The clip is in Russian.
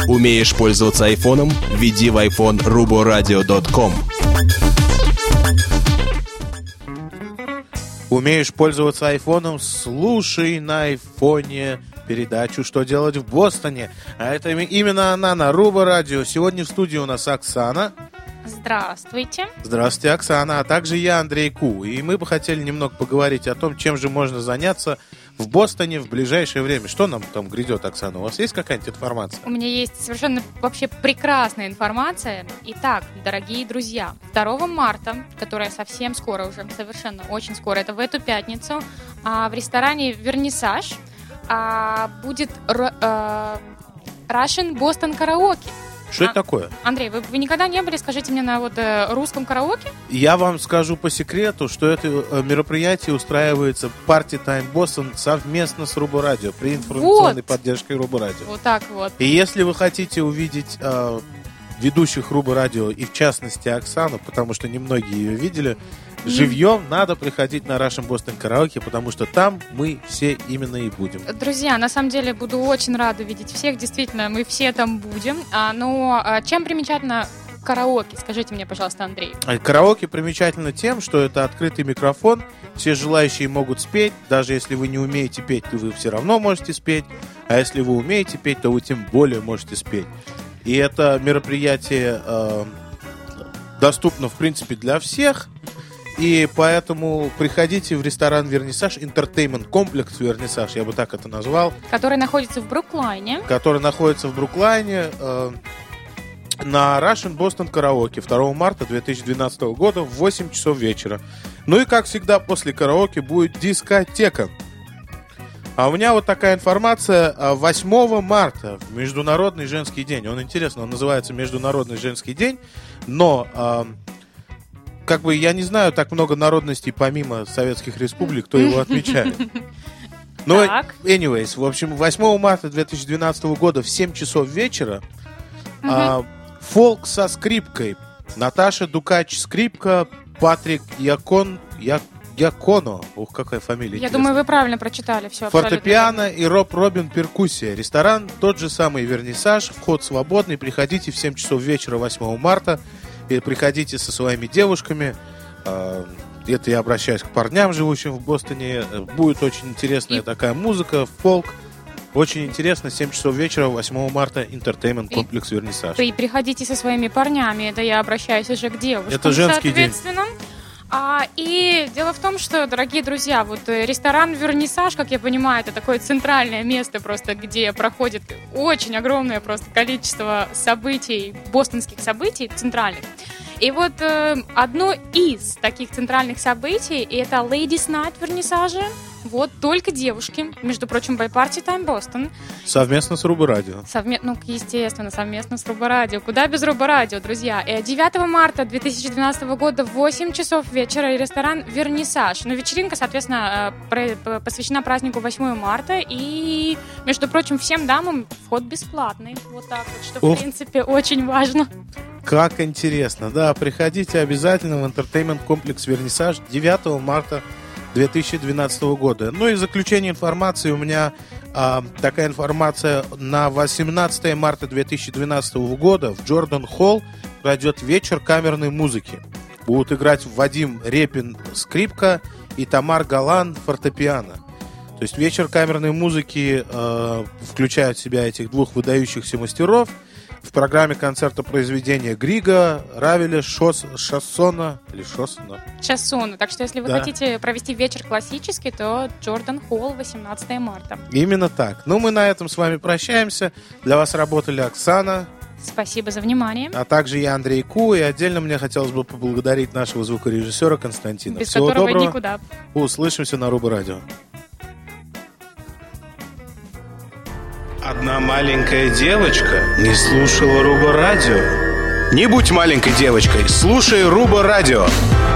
Умеешь пользоваться айфоном? Введи в iPhone ruboradio.com. Умеешь пользоваться айфоном? Слушай на айфоне передачу «Что делать в Бостоне». А это именно она на Руба Радио. Сегодня в студии у нас Оксана. Здравствуйте. Здравствуйте, Оксана. А также я, Андрей Ку. И мы бы хотели немного поговорить о том, чем же можно заняться в Бостоне в ближайшее время. Что нам там грядет, Оксана? У вас есть какая-нибудь информация? У меня есть совершенно вообще прекрасная информация. Итак, дорогие друзья, 2 марта, которая совсем скоро уже, совершенно очень скоро, это в эту пятницу, в ресторане «Вернисаж» будет Russian Boston Karaoke. Что это такое? Андрей, вы никогда не были, скажите мне, на русском караоке? Я вам скажу по секрету, что это мероприятие устраивается Party Time Boston совместно с Руба Радио при информационной поддержке Руба Радио. Вот так вот. И если вы хотите увидеть ведущих Руба Радио, и в частности Оксану, потому что немногие ее видели, живьем, надо приходить на Russian Boston Karaoke, потому что там мы все именно и будем. Друзья, на самом деле буду очень рада видеть всех, действительно, мы все там будем. Но чем примечательно караоке? Скажите мне, пожалуйста, Андрей. Караоке примечательно тем, что это открытый микрофон, все желающие могут спеть, даже если вы не умеете петь, то вы все равно можете спеть, а если вы умеете петь, то вы тем более можете спеть. И это мероприятие доступно, в принципе, для всех. И поэтому приходите в ресторан «Вернисаж», Entertainment Complex «Вернисаж», я бы так это назвал. Который находится в Бруклайне. Который находится в Бруклайне на Russian Boston Karaoke 2 марта 2012 года в 8 часов вечера. Ну и, как всегда, после караоке будет дискотека. А у меня вот такая информация. 8 марта, Международный женский день. Он интересный, он называется Международный женский день, но... как бы я не знаю так много народностей, помимо советских республик, кто его отмечает. Но, anyways, в общем, 8 марта 2012 года в 7 часов вечера фолк со скрипкой. Наташа Дукач скрипка, Патрик Яконо. Ух, какая фамилия. Я думаю, вы правильно прочитали все. Фортепиано и Роб Робин перкуссия. Ресторан тот же самый «Вернисаж». Вход свободный. Приходите в 7 часов вечера 8 марта. И приходите со своими девушками. Это я обращаюсь к парням, живущим в Бостоне. Будет очень интересная такая музыка, фолк. Очень интересно. 7 часов вечера 8 марта Entertainment Complex «Вернисаж». И приходите со своими парнями. Это я обращаюсь уже к девушкам. Это женский день. И дело в том, что, дорогие друзья, ресторан «Вернисаж», как я понимаю, это такое центральное место просто, где проходит очень огромное просто количество событий, бостонских событий центральных. И одно из таких центральных событий — это Ladies Night в Вернисаже. Только девушки, между прочим, by Party Time Boston. Совместно с Руба Радио. Естественно, совместно с Руба Радио. Куда без Руба Радио, друзья? 9 марта 2012 года в 8 часов вечера ресторан «Вернисаж». Но вечеринка, соответственно, посвящена празднику 8 марта. И, между прочим, всем дамам вход бесплатный. Вот так вот, что, в принципе, очень важно. Как интересно. Да, приходите обязательно в Entertainment Complex «Вернисаж» 9 марта 2012 года. Ну и в заключение информации у меня такая информация. На 18 марта 2012 года в Джордан Холл пройдет вечер камерной музыки. Будут играть Вадим Репин скрипка и Тамар Галан фортепиано. То есть вечер камерной музыки включает в себя этих двух выдающихся мастеров. В программе концерта произведения Грига, Равеля, Шассона. Так что, если вы хотите провести вечер классический, то Джордан Холл 18 марта. Именно так. Ну, мы на этом с вами прощаемся. Для вас работали Оксана. Спасибо за внимание. А также я, Андрей Ку. И отдельно мне хотелось бы поблагодарить нашего звукорежиссера Константина. Без Всего которого доброго. Никуда. Услышимся на Руба Радио. Одна маленькая девочка не слушала Руба Радио. Не будь маленькой девочкой, слушай Руба Радио.